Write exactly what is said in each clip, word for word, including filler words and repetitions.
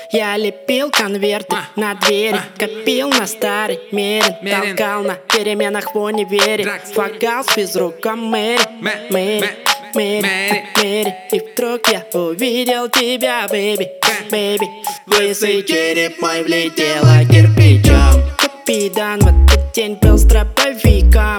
Я лепил конверты на двери, копил на старый мерин, толкал на переменах в универе, фагал с физруком Мэри, Мэри, Мэри, Мэри. И вдруг я увидел тебя, бэйби, бэйби. Лысый череп мой влетела кирпичом. Капитан в этот день был с дробовиком.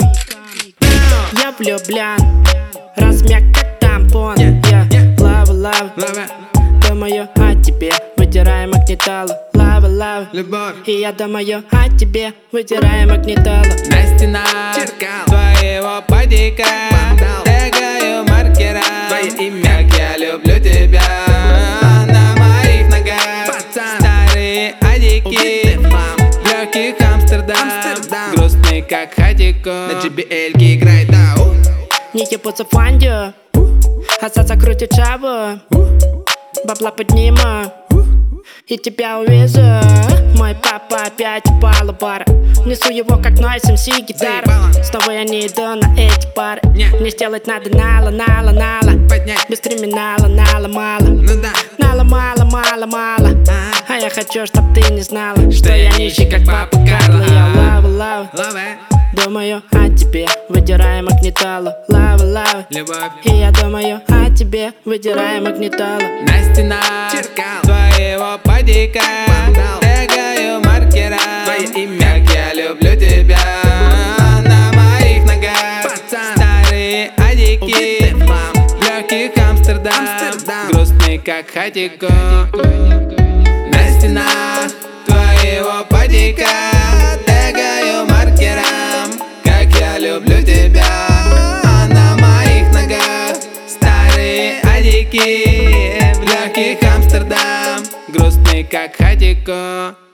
Я влюблен, размяк как тампон. Я лава, лава, думаю о тебе, вытирая магнитолу. Лава, лава, любовь. И я думаю о тебе, вытирая магнитолу. На стенах твоего падика тегаю маркера твое имя, как я люблю тебя. На моих ногах старые адики, легких Амстердам, грустный как хатико. На джи би эль-ке играет ау. Не ебутся в фандю, отца крутит шабу. Бабла подниму и тебя увезу. Мой папа опять упал у бара. Несу его как Нойз эм си гитара. Снова я не иду на эти пары. Мне сделать надо нала, нала, нала. Без криминала, нала, мало. Нала, мало, мало, мало. А я хочу, чтоб ты не знала, что я нищий как папа Карло. Я лава, лава, думаю о тебе, вытирая магнитолу. Лава, лава, Любовь. И я думаю о тебе, вытирая магнитолу. На стенах твоего падика тегаю маркера твое имя, как я люблю тебя. На моих ногах старые адики, легких Амстердам, грустный как хатико. На стенах твоего падика тегаю маркером, как я люблю тебя. А на моих ногах старые адики, в легких Амстердам, грустный как хатико.